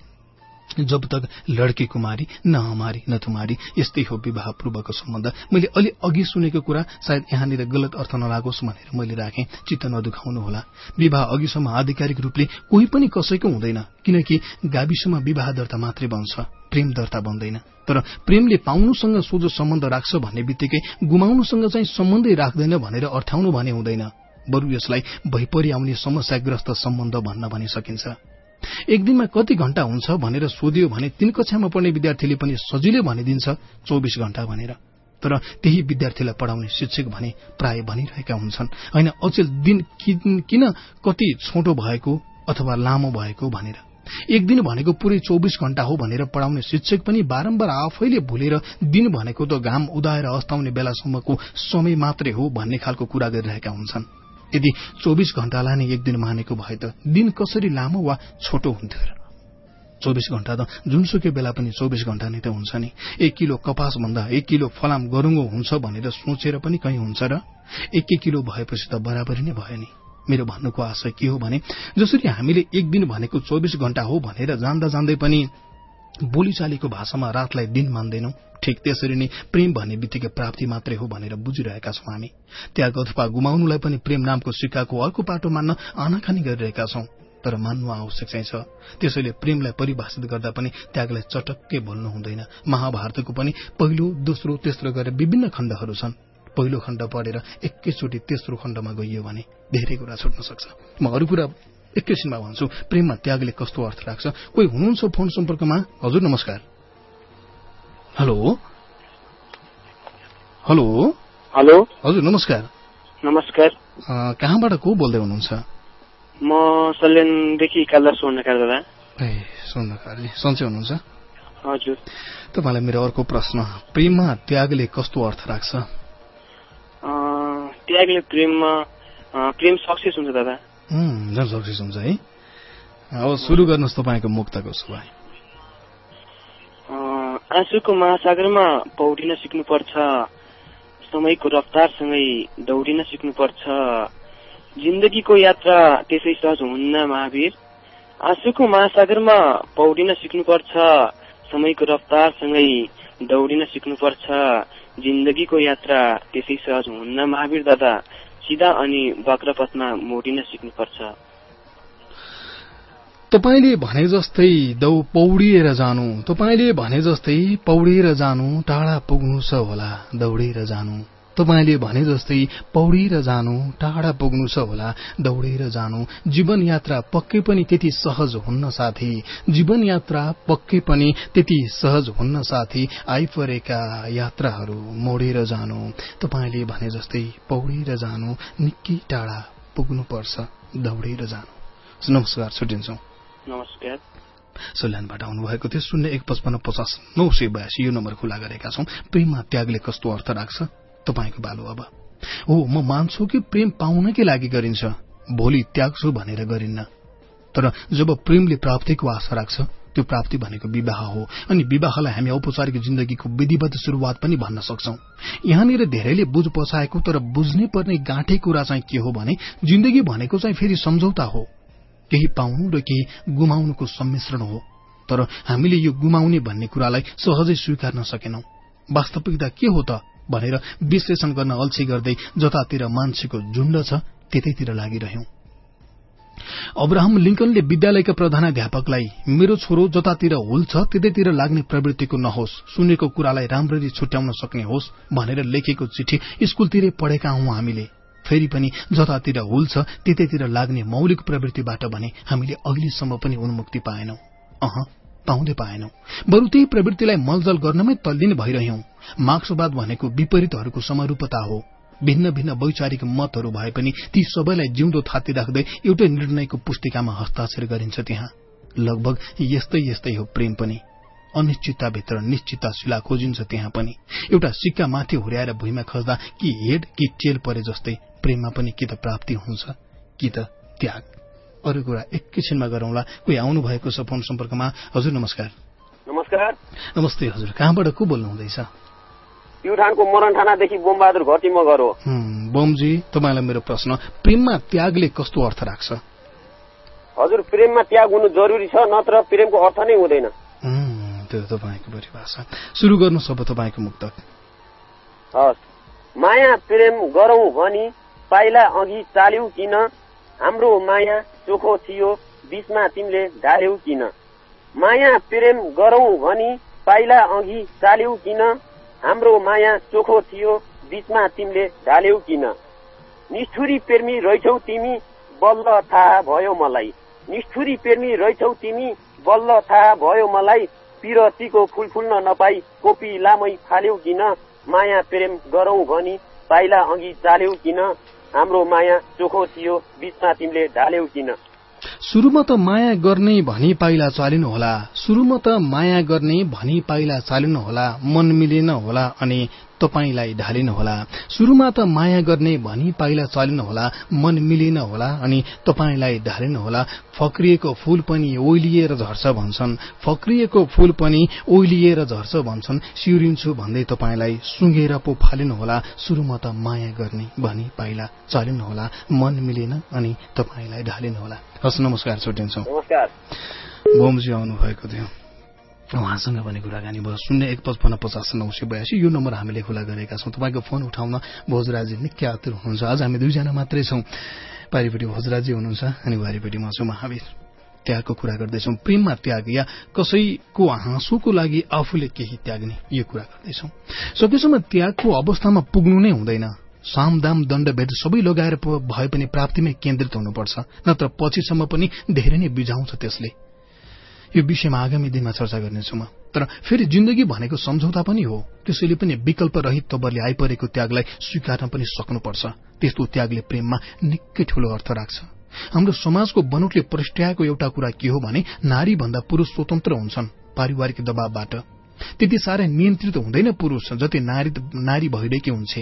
जब तक लड़की कुमारी न हमारी न तुम्हारी यस्तै हो विवाह पूर्वको सम्बन्ध मैले अलि अघि सुनेको कुरा सायद यहाँनिर गलत अर्थ नलागोस् भनेर मैले राखेँ चित्त नदुखाउनु होला विवाह अघिसम्म आधिकारिक रूपले कोही पनि कसैको हुँदैन किनकि गाविसमा विवाह दर्ता मात्रै बन्छ प्रेम दर्ता बन्दैन तर प्रेमले पाउनुसँग सोझो सम्बन्ध राख्छ भन्ने बित्तिकै गुमाउनुसँग चाहिँ सम्बन्धै राख्दैन भनेर अर्थाउनु भने हुँदैन बरु यसलाई भइपरि आउने समस्याग्रस्त सम्बन्ध भन्न पनि सकिन्छ एक दिनमा कति घण्टा हुन्छ भनेर सोधियो भने 3 कक्षामा पढ्ने विद्यार्थीले पनि सजिलै भनिदिन्छ 24 घण्टा भनेर तर त्यही विद्यार्थीलाई पढाउने शिक्षक भने प्राय भनिरहेका हुन्छन् हैन अचेल दिन किन कति छोटो भएको अथवा लामो भएको भनेर एक दिन भनेको पुरै 24 घण्टा हो भनेर पढाउने शिक्षक पनि बारम्बार आफैले भुलेर दिन भनेको त घाम उदाएर अस्ताउने बेलासम्मको समय मात्रै हो भन्ने खालको कुरा गरिरहेका हुन्छन् यदि 24 घण्टालाई नै एक दिन मानेको भए त दिन कसरी लामो वा छोटो हुन्थ्यो र 24 घण्टा त जुनसुकै बेला पनि 24 घण्टा नै त हुन्छ नि 1 किलो कपास भन्दा 1 किलो फलाम गरुङ्गो हुन्छ भनेर सोचेर पनि कहीं हुन्छ र 1 किलो भएपछि त बराबरी नै भयो नि मेरो भन्नुको आशय के हो भने जसरी हामीले एक दिन भनेको 24 घण्टा हो भनेर जान्दा जान्दै पनि बोलीचालीको भाषामा रातलाई दिन मान्दैनौं ठीक त्यसरी नै प्रेम भन्ने बित्तिकै प्राप्ति मात्रै हो भनेर बुझिरहेका छौं हामी त्याग अथवा गुमाउनुलाई पनि प्रेम नामको सिक्काको अर्को पाटो मान्न आनाखानी गरिरहेका छौं तर मान्नु आवश्यक चाहिँ छ त्यसैले प्रेमलाई परिभाषित गर्दा पनि त्यागलाई चटक्कै बोल्नु हुँदैन महाभारतको पनि पहिलो दोस्रो तेस्रो गरेर विभिन्न खण्डहरू छन् पहिलो खण्ड पढेर एकैचोटी तेस्रो खण्डमा गइयो भने धेरै कुरा छुट्न सक्छ म अरु कुरा एकैछिनमा भन्छु प्रेममा त्यागले कस्तो अर्थ राख्छ कोही हुनुहुन्छ फोन सम्पर्कमा हजुर नमस्कार हेलो हेलो हेलो हजुर नमस्कार नमस्कार कहाँबाट को बोल्दै हुनुहुन्छ म सल्यानदेखि कालदार स्वर्णकार दादा ए स्वर्णकारजी सन्चै हुनुहुन्छ हजुर तपाईलाई मेरो अर्को प्रश्न प्रेममा त्यागले कस्तो अर्थ राख्छ त्यागले प्रेममा प्रेम सक्सेस हुन्छ दादा झन् सक्सेस हुन्छ है अब सुरु गर्नुहोस् तपाईँको मुक्तको सुभाइ आँसुको महासागरमा पौडिन सिक्नुपर्छ समयको रफ्तारसँगै दौडिन सिक्नुपर्छ जिन्दगीको यात्रा त्यसै सहज हुन्न महावीर आँसुको महासागरमा पौडिन सिक्नुपर्छ समयको रफ्तारसँगै दौडिन सिक्नुपर्छ जिन्दगीको यात्रा त्यसै सहज हुन्न महावीर दादा सिधा अनि वक्रपथमा मोडिन सिक्नुपर्छ तपाईले भने जस्तै पौडिएर जानु तपाईँले भने जस्तै पौडिएर जानु टाढा पुग्नु छ होला दौडेर जानु तपाईले भने जस्तै पौडेर जानु टाढा पुग्नु छ होला दौडेर जानु जीवन यात्रा पक्कै पनि त्यति सहज हुन्न साथी जीवन यात्रा पक्कै पनि त्यति सहज हुन्न साथी आइपरेका यात्राहरू मोडेर जानु तपाईले भने जस्तै पौडेर जानु निकै टाढा पुग्नु पर्छ दौडेर जानु नमस्कार छुटिन्छौं नमस्कार सल्यानबाट आउनुभएको थियो 0155550 यो नम्बर खुला गरेका छौं प्रेममा त्यागले कस्तो अर्थ राख्छ तपाईको बालो अब हो म मान्छु कि प्रेम पाउनकै लागि गरिन्छ भोलि त्याग्छु भनेर गरिन्न तर जब प्रेमले प्राप्तिको आशा राख्छ त्यो प्राप्ति भनेको विवाह हो अनि विवाहलाई हामी औपचारिक जिन्दगीको विधिवत शुरुआत पनि भन्न सक्छौं यहाँनिर धेरैले बुझ पछाएको तर बुझ्नै पर्ने गाँठे कुरा चाहिँ के हो भने जिन्दगी भनेको चाहिँ फेरि सम्झौता हो केही पाउनु र केही गुमाउनुको सम्मिश्रण हो तर हामीले यो गुमाउने भन्ने कुरालाई सहजै स्वीकार्न सकेनौं वास्तविकता के हो त भनेर विश्लेषण गर्न अल्छी गर्दै जतातिर मान्छेको झुण्ड छ त्यतैतिर लागिरह्यौं अब्राहम लिंकनले विद्यालयका प्रधानाध्यापकलाई मेरो छोरो जतातिर हुल्छ त्यतैतिर लाग्ने प्रवृत्तिको नहोस् सुनेको कुरालाई राम्ररी छुट्याउन सक्ने होस् भनेर लेखेको चिठी स्कूलतिरै पढेका हौं हामीले फेरि पनि जतातिर हुल्छ त्यतैतिर लाग्ने मौलिक प्रवृत्तिबाट भने हामीले अहिलेसम्म पनि उन्मुक्ति पाएनौं पाउँदै पाएनौं बरु त्यही प्रवृत्तिलाई मलजल गर्नमै तल्लीन भइरह्यौं मार्क्सवाद भनेको विपरीतहरूको समरूपता हो भिन्न भिन्न वैचारिक मतहरू भए पनि ती सबैलाई जिउँदो थाती राख्दै एउटै निर्णयको पुस्तिकामा हस्ताक्षर गरिन्छ त्यहाँ लगभग यस्तै यस्तै हो प्रेम पनि अनिश्चितताभित्र निश्चितता शिला खोजिन्छ त्यहाँ पनि एउटा सिक्का माथि हुर्याएर भुइँमा खस्दा कि हेड कि टेल परे जस्तै प्रेममा पनि कि त प्राप्ति हुन्छ कि त त्याग अरू कुरा एकैछिनमा गरौंला कोही आउनु भएको छ फोन सम्पर्कमा हजुर नमस्कार नमस्कार नमस्ते हजुर कहाँबाट को बोल्नु हुँदैछ प्युठानको मरणठानादेखि बोमबहादुर घरती मगर हो बोमजी तपाईलाई मेरो प्रश्न प्रेममा त्यागले कस्तो अर्थ राख्छ हजुर प्रेममा त्याग हुनु जरुरी छ नत्र प्रेमको अर्थ नै हुँदैन त्यो तपाईको परिभाषा सुरु गर्नु सब तपाईको मुक्तक हस् माया प्रेम गरौं भनी पाइला अघि चाल्यौ किन हाम्रो माया चोखो थियो बीचमा तिमीले ढाल्यौ किन माया प्रेम गरौं भनी पाइला अघि चाल्यौ किन हाम्रो माया चोखो थियो बीचमा तिमीले ढाल्यौ किन निष्ठुरी प्रेमी रहिछौ तिमी बल्ल थाहा भयो मलाई निष्ठुरी प्रेमी रहिछौ तिमी बल्ल थाहा भयो मलाई पिरतीको फूल फुल्न नपाई कोपी लामै फाल्यौ किन माया प्रेम गरौं भनी पाइला अघि चाल्यौ किन हाम्रो माया चोखो थियो बीचमा तिमीले ढाल्यौ किन सुरुमा त माया गर्ने भनी पाइला चालिनु होला सुरुमा त माया गर्ने भनी पाइला चालिनु होला मन मिलेन होला अनि तपाईलाई ढालिनु होला सुरुमा त माया गर्ने भनी पाइला चालिनु होला मन मिलेन होला अनि तपाईलाई ढालिनु होला फक्रिएको फूल पनि ओइलिएर झर्छ भन्छन् फक्रिएको फूल पनि ओइलिएर झर्छ भन्छन् सिउरिन्छु भन्दै तपाईलाई सुँगेर पो फालिनु होला सुरुमा त माया गर्ने भनी पाइला चालिनु होला मन मिलेन अनि तपाईलाई ढालिनु होला हस् नमस्कार छुट्टिन्छौं नमस्कार बोमजी आउनु भएको थियो उहाँसँग पनि कुराकानी भयो 015550982 यो नम्बर हामीले खुला गरेका छौं तपाईको फोन उठाउन भोजराजी निकै आतुर हुनुहुन्छ आज हामी दुईजना मात्रै छौं पारिपट्टि भोजराजी हुनुहुन्छ अनि वारिपट्टि म छु महावीर त्यागको कुरा गर्दैछौं प्रेममा त्याग या कसैको हाँसोको लागि आफूले केही त्याग्ने यो कुरा गर्दैछौं सकेसम्म त्यागको अवस्थामा पुग्नु नै हुँदैन सामदाम दण्डभेद सबै लगाएर भए पनि प्राप्तिमै केन्द्रित हुनुपर्छ नत्र पछिसम्म पनि धेरै नै बिझाउँछ त्यसले यो विषयमा आगामी दिनमा चर्चा गर्नेछु म तर फेरि जिन्दगी भनेको सम्झौता पनि हो त्यसैले पनि विकल्प रहित तबरले आइपरेको त्यागलाई स्वीकार्न पनि सक्नुपर्छ त्यस्तो त्यागले प्रेममा निकै ठूलो अर्थ राख्छ हाम्रो समाजको बनोटले प्रष्ट्याएको एउटा कुरा के हो भने नारी भन्दा पुरुष स्वतन्त्र हुन्छन् पारिवारिक दबावबाट त्यति साह्रै नियन्त्रित हुँदैन पुरुष जति नारी भइरहेकी हुन्छ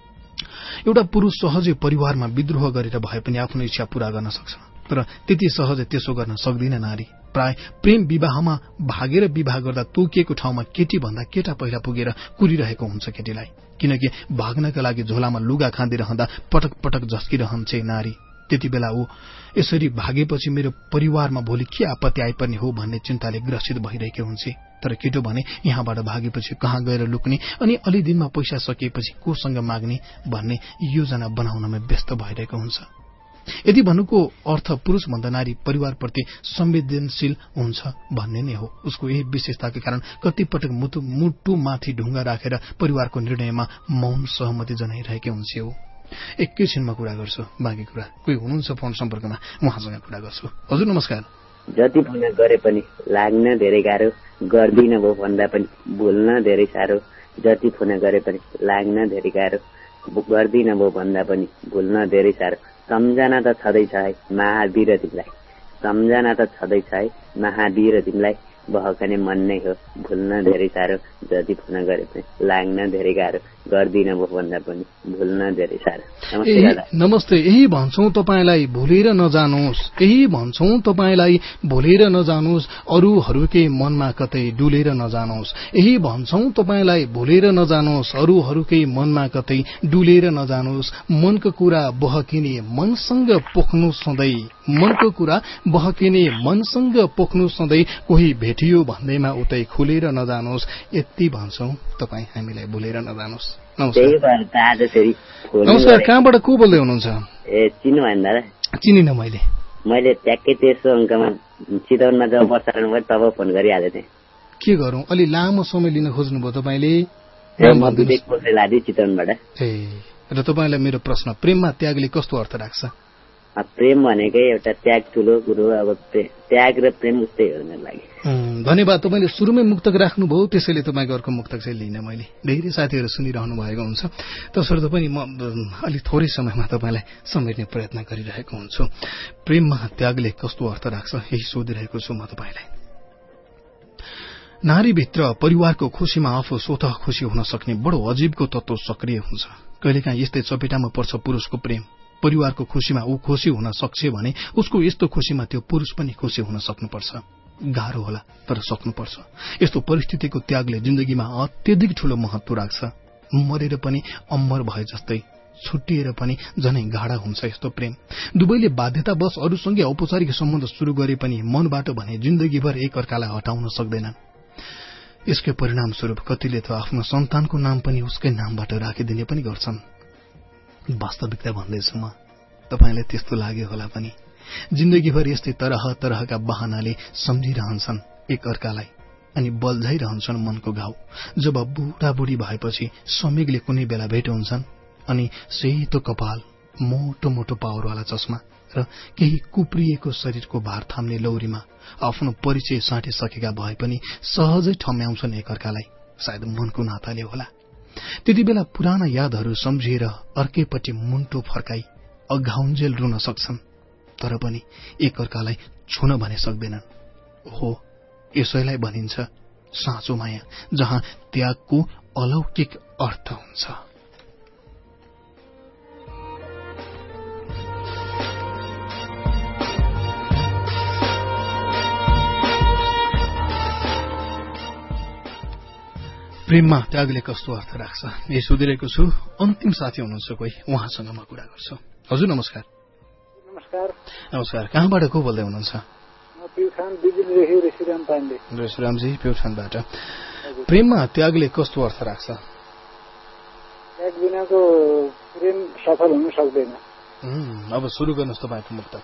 एउटा पुरुष सहजै परिवारमा विद्रोह गरेर भए पनि आफ्नो इच्छा पूरा गर्न सक्छ तर त्यति सहजै त्यसो गर्न सक्दैन नारी प्राय प्रेम विवाहमा भागेर विवाह गर्दा तोकिएको ठाउँमा केटी भन्दा केटा पहिला पुगेर कुरिरहेको हुन्छ केटीलाई किनकि भाग्नका लागि झोलामा लुगा खाँदिरहँदा पटक पटक झस्किरहन्छे नारी त्यति बेला ऊ यसरी भागेपछि मेरो परिवारमा भोलि के आपत्ति आइपर्ने हो भन्ने चिन्ताले ग्रसित भइरहेको हुन्छ तर केटो भने यहाँबाट भागेपछि कहाँ गएर लुक्ने अनि अलि दिनमा पैसा सकिएपछि कोसँग माग्ने भन्ने योजना बनाउनमा व्यस्त भइरहेको हुन्छ यदि भन्नुको अर्थ पुरुषभन्दा नारी परिवारप्रति संवेदनशील हुन्छ भन्ने नै हो। उसको यही विशेषताका कारण कतिपटक मुटुमाथि ढुङ्गा राखेर परिवारको निर्णयमा मौन सहमति जनाइरहेकै हुन्छ। एकैछिनमा कुरा गर्छु, बाँकी कुरा कोही हुनुहुन्छ फोन सम्पर्कमा, उहाँसँग कुरा गर्छु। हजुर नमस्कार। जति फोन गरे पनि लाग्न धेरै गाह्रो, गर्दिन भो भन्दा पनि भुल्न धेरै साह्रो। जति फोन गरे पनि लाग्न धेरै गाह्रो, गर्दिन भो भन्दा पनि भुल्न धेरै साह्रो। सम्झना त छँदैछ है महावीर तिमीलाई, सम्झना त छँदैछ है महावीर तिमीलाई, बहकने मन नै हो भुल्न धेरै साह्रो। जति फोन गरे पनि लाग्न धेरै गाह्रो, गर्दिन भो भन्दा पनि भुल्न धेरै साह्रो। नमस्ते। यही भन्छौं तपाईलाई भुलेर नजानुहोस्, यही भन्छौं तपाईलाई भुलेर नजानुहोस्, अरूहरूकै मनमा कतै डुलेर नजानुहोस्। यही भन्छौं तपाईलाई भुलेर नजानुहोस्, अरूहरूकै मनमा कतै डुलेर नजानुहोस्। मनको कुरा बहकिने मनसँग पोख्नु सधैँ, मनको कुरा बहकिने मनसँग पोख्नु सधैँ, कोही भेटियो भन्दैमा उतै खुलेर नजानुहोस्। यति भन्छौं तपाई हामीलाई भुलेर नजानुहोस्। नमस्कार। कहाँबाट को बोल्दै हुनुहुन्छ? चिन्नु भएन दादा? चिनिन मैले ट्याक्कै तेस्रो अङ्कमा चितवनमा जब प्रसारण भयो तब फोन गरिहालेको थिएँ। के गरौं, अलि लामो समय लिन खोज्नुभयो तपाईँले? चितवनबाट। र तपाईँलाई मेरो प्रश्न, प्रेममा त्यागले कस्तो अर्थ राख्छ? प्रेम भनेकै एउटा त्याग ठुलो कुरो, अब त्याग र प्रेम उस्तै हो मेरो लागि। धन्यवाद। तपाईँले सुरुमै मुक्तक राख्नुभयो, त्यसैले तपाईँको अर्को मुक्तक चाहिँ लिन मैले। धेरै साथीहरू सुनिरहनु भएको हुन्छ, तसर्थ पनि म अलि थोरै समयमा तपाईँलाई समेट्ने प्रयत्न गरिरहेको हुन्छु। प्रेममा त्यागले कस्तो अर्थ राख्छ यही सोधिरहेको छु म तपाईँलाई। नारीभित्र परिवारको खुशीमा आफू स्वतः खुशी हुन सक्ने बडो अजीबको तत्व सक्रिय हुन्छ। कहिलेकाहीँ यस्तै चपेटामा पर्छ पुरुषको प्रेम। परिवारको खुशीमा ऊ खुशी हुन सक्छ भने उसको यस्तो खुशीमा त्यो पुरुष पनि खुशी हुन सक्नुपर्छ। गाह्रो होला तर सक्नुपर्छ। यस्तो परिस्थितिको त्यागले जिन्दगीमा अत्यधिक ठूलो महत्व राख्छ। मरेर पनि अमर भए जस्तै, छुट्टिएर पनि झनै गाढा हुन्छ यस्तो प्रेम। दुवैले बाध्यतावश अरूसँगै औपचारिक सम्बन्ध शुरू गरे पनि मनबाट भने जिन्दगीभर एक अर्कालाई हटाउन सक्दैनन्। यसकै परिणामस्वरूप कतिले त आफ्नो सन्तानको नाम पनि उसकै नामबाट राखिदिने पनि गर्छन्। वास्तविकता भन्दैछु म, तपाईलाई त्यस्तो लाग्यो होला पनि। जिन्दगीभर यस्तै तरह तरहका बहानाले सम्झिरहन्छन् एक अर्कालाई अनि बल्झाइरहन्छन् मनको घाउ। जब बुढाबुढी भएपछि समेगले कुनै बेला भेट हुन्छन् अनि सेतो कपाल, मोटो मोटो पावरवाला चस्मा र केही कुप्रिएको शरीरको भार थाम्ने लौरीमा आफ्नो परिचय साटिसकेका भए पनि सहजै ठम्याउँछन् एक अर्कालाई, सायद मनको नाताले होला। त्यति बेला पुराना यादहरू सम्झिएर अर्कैपट्टि मुन्टो फर्काई अघाउन्जेल रुन सक्छन्, तर पनि एक अर्कालाई छुन भने सक्दैनन्। हो, यसैलाई भनिन्छ साँचो माया, जहाँ त्यागको अलौकिक अर्थ हुन्छ। प्रेममा त्यागले कस्तो अर्थ राख्छ यही सोधिरहेको छु। अन्तिम साथी हुनुहुन्छ कोही, उहाँसँग म कुरा गर्छु। हजुर नमस्कार। नमस्कार। नमस्कार। कहाँबाट को बोल्दै हुनुहुन्छ? म प्युठान बिजुलीदेखि ऋषिराम पाण्डे। ऋषिरामजी प्युठानबाट। प्रेममा त्यागले कस्तो अर्थ राख्छ? त्याग बिनाको प्रेम सफल हुन सक्दैन। अब सुरु गर्नुहोस् तपाईँको मुक्तक।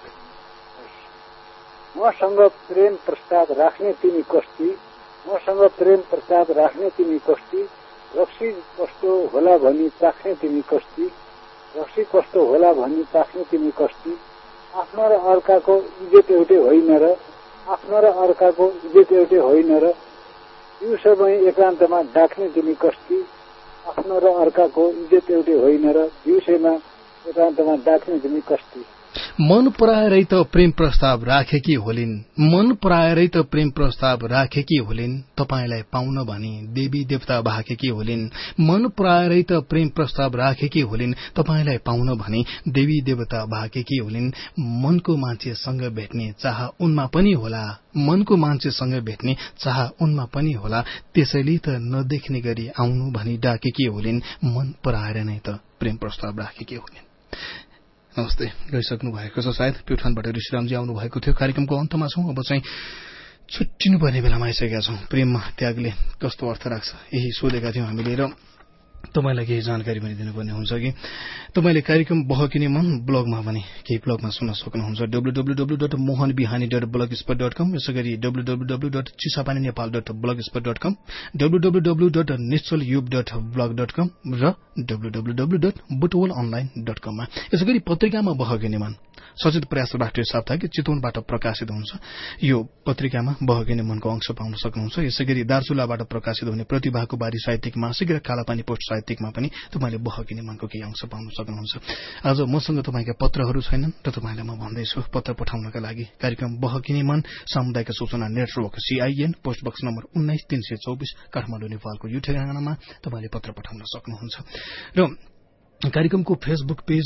मसँग प्रेम प्रस्ताव राख्ने तिमी कस्ती, मसँग प्रेम प्रस्ताव राख्ने तिमी कस्ती, रक्सी कस्तो होला भनी चाख्ने तिमी कस्ती, रक्सी कस्तो होला भनी चाख्ने तिमी कस्ती, आफ्नो र अर्काको इज्जत एउटै होइन र, आफ्नो र अर्काको इज्जत एउटै होइन र, दिउँसोमै एकान्तमा डाक्ने तिमी कस्ती, आफ्नो र अर्काको इज्जत एउटै होइन र, दिउँसैमा एकान्तमा डाक्ने तिमी कस्ती। मन पराएरै त प्रेम प्रस्ताव राखेकी होलिन्, मन पराएरै त प्रेम प्रस्ताव राखेकी होलिन्, तपाईलाई पाउन भनी देवी देवता भाकेकी होलिन्, मन पराएरै त प्रेम प्रस्ताव राखेकी होलिन्, तपाईलाई पाउन भनी देवी देवता भाकेकी होलिन्। मनको मान्छेसँग भेट्ने चाह उनमा पनि होला, मनको मान्छेसँग भेट्ने चाह उनमा पनि होला, त्यसैले त नदेख्ने गरी आउनु भनी डाकेकी होलिन्, मन पराएर नै त प्रेम प्रस्ताव राखेकी होलिन्। नमस्ते। गइसक्नु भएको छ सायद। प्युठानबाट ऋषिरामजी आउनु भएको थियो। कार्यक्रमको अन्तमा छौं, अब चाहिँ छुट्टिनु पर्ने बेलामा आइसकेका छौं। प्रेममा त्यागले कस्तो अर्थ राख्छ यही सोधेका थियौं हामीले र तपाईलाई केही जानकारी पनि दिनुपर्ने हुन्छ कि तपाईले कार्यक्रम बहकिने मन ब्लगमा पनि केही ब्लगमा सुन्न सक्नुहुन्छ www.mohanbihani.blogspot.com यसैगरी www.chisapaninepal.blogspot.com www.nichalyub.blog.com र www.butwalonline.com मा यसैगरी पत्रिकामा बहकिने मन सचेत प्रयास राष्ट्रिय साप्ताहिक चितवनबाट प्रकाशित हुन्छ यो पत्रिकामा बहकिने मनको अंश पाउन सक्नुहुन्छ यसैगरी दार्चुलाबाट प्रकाशित हुने प्रतिभाको बारी साहित्यिक मासिक र कालापानी पोस्ट साहित्यिकमा पनि तपाईले बहकिने मनको केही अंश पाउन सक्नुहुन्छ आज मसँग तपाईका पत्रहरू छैनन् र तपाईलाई म भन्दैछु पत्र पठाउनका लागि कार्यक्रम बहकिने मन सामुदायिक सूचना network CIN post box number 19324 Kathmandu नेपालको यो ठेगानामा तपाईले पत्र पठाउन सक्नुहुन्छ र कार्यक्रमको फेसबुक पेज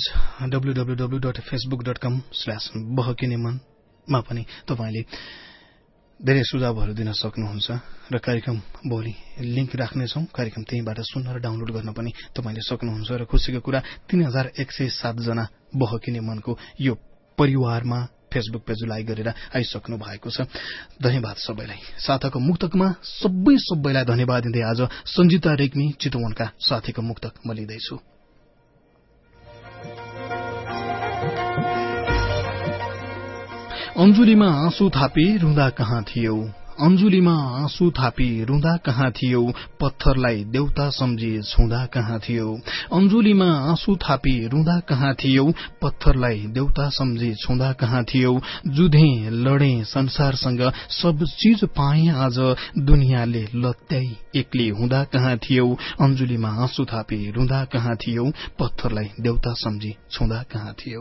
www.facebook.com/बहकिनेमन मा पनि तपाईले धेरै सुझावहरू दिन सक्नुहुन्छ र कार्यक्रम भोलि लिंक राख्नेछौं कार्यक्रम त्यहीबाट सुन्न र डाउनलोड गर्न पनि तपाईले सक्नुहुन्छ र खुशीको कुरा 3107 जना बहकिने मनको यो परिवारमा फेसबुक पेज लाइक गरेर आइसक्नु भएको छ धन्यवाद सबैलाई साथको मुक्तकमा सबैलाई धन्यवाद दिँदै आज सञ्जिता रेग्मी चितवनका साथीको मुक्तक म लिँदैछु अन्जुलीमा आँसु थापी रुँदा कहाँ थियौ अन्जुलीमा आँसु थापी रुँदा कहाँ थियौ पत्थरलाई देउता सम्झी छुँदा कहाँ थियौ अन्जुलीमा आँसु थापी रुँदा कहाँ थियौ पत्थरलाई देउता सम्झी छुँदा कहाँ थियौ जुधे लडे संसारसँग सब चीज पाए आज दुनियाँले लत्याई एक्लै हुँदा कहाँ थियौ अन्जुलीमा आँसु थापी रुँदा कहाँ थियौ पत्थरलाई देउता सम्झी छुँदा कहाँ थियौ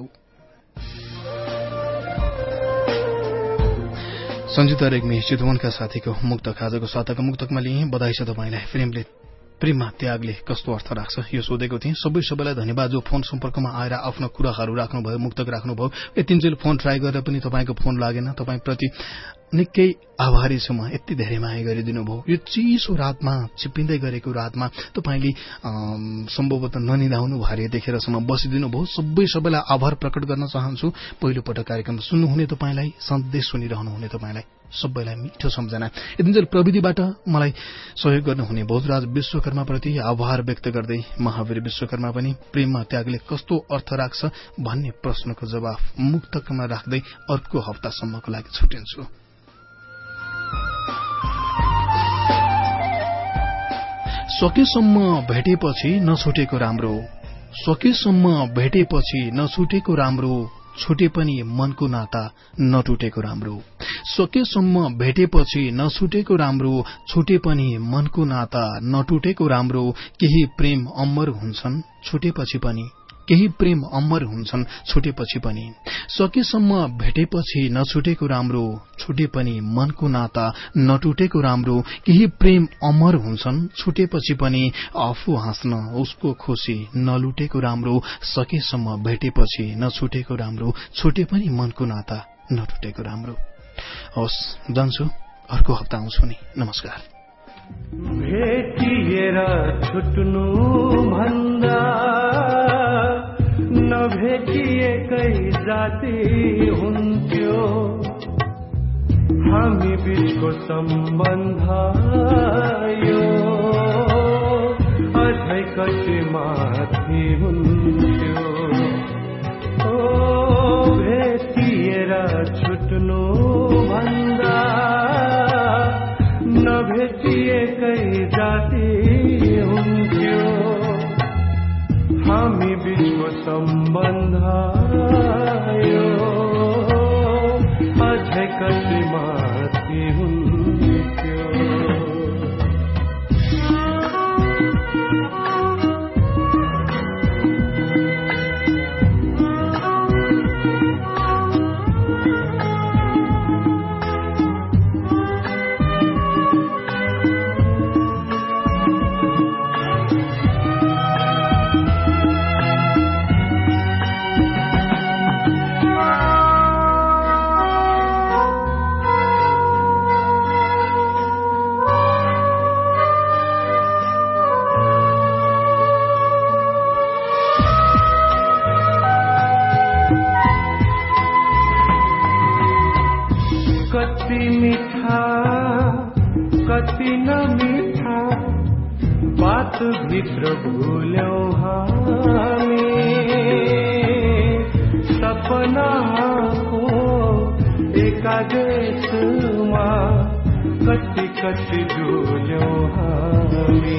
सञ्जिता रेग्मी चितवनका साथीको मुक्तक आजको साताको मुक्तकमा लिए बधाई छ तपाईलाई प्रेममा त्यागले कस्तो अर्थ राख्छ यो सोधेको थिएँ सबैलाई धन्यवाद जो फोन सम्पर्कमा आएर आफ्नो कुराहरू राख्नुभयो मुक्तक राख्नुभयो यतिन्जेल फोन ट्राई गरेर पनि तपाईको फोन लागेन तपाईप्रति निकै आभारी छु म यति धेरै माया गरिदिनु भयो यो चिसो रातमा छिपिँदै गरेको रातमा तपाईले सम्भवतः ननिदाउनु भारी देखेरसम्म बसिदिनु भयो सबैलाई आभार प्रकट गर्न चाहन्छु पहिलो पटक कार्यक्रम सुन्नुहुने तपाईलाई सन्देश सुनिरहनु हुने तपाईलाई सबैलाई मिठो सम्झना यतिन्जेल प्रविधिबाट मलाई सहयोग गर्नुहुने भोजराज विश्वकर्माप्रति आभार व्यक्त गर्दै महावीर विश्वकर्मा पनि प्रेममा त्यागले कस्तो अर्थ राख्छ भन्ने प्रश्नको जवाफ मुक्तकमा राख्दै अर्को हप्तासम्मको लागि छुटिन्छु सकेसम्म भेटेपछि नछुटेको राम्रो सकेसम्म भेटेपछि नछुटेको राम्रो छुटे पनि मनको नाता नटुटेको राम्रो सकेसम्म भेटेपछि नछुटेको राम्रो छुटे पनि मनको नाता नटुटेको राम्रो केही प्रेम अमर हुन्छन् छुटेपछि पनि केही प्रेम अमर हुन्छन् छुटेपछि पनि सकेसम्म भेटेपछि नछुटेको राम्रो छुटे पनि मनको नाता नटुटेको राम्रो केही प्रेम अमर हुन्छन् छुटेपछि पनि आफू हाँस्न उसको खुशी नलुटेको राम्रो सकेसम्म भेटेपछि नछुटेको राम्रो छुटे पनि मनको नाता नटुटेको राम्रो होस् जान्छु अर्को हप्ता आउँछु नि नमस्कार भेटिएर छुट्नु भन्दा नभेटिएकै जाति हुन्थ्यो हामी बीचको सम्बन्ध यो अझै कति माथि हुन्थ्यो ओ भेटिएर छुट्नु भन्दा नभेटिएकै जाति हुन्थ्यो हामी बीचको सम्बन्ध यो अझै कति माथि हुन्थ्यो भित्र भुल्यौं हामी सपनाको एकादेशमा कति कति डुल्यौं हामी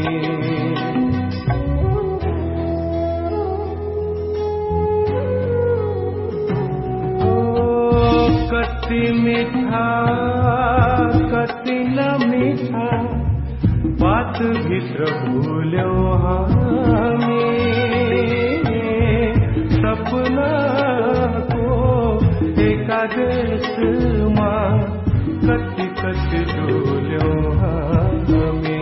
कति मीठा कति नमीठा बात भित्र भुल्यौं हामी सपनाको एकादेशमा कति कति डुल्यौं हामी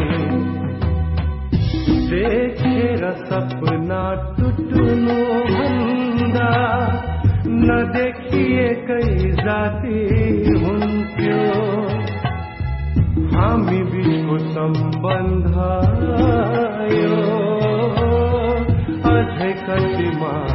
देखेर सपना टुट्नु भन्दा नदेखिएकै जाति हुन्थ्यो हामी बिचको सम्बन्ध यो अझै कति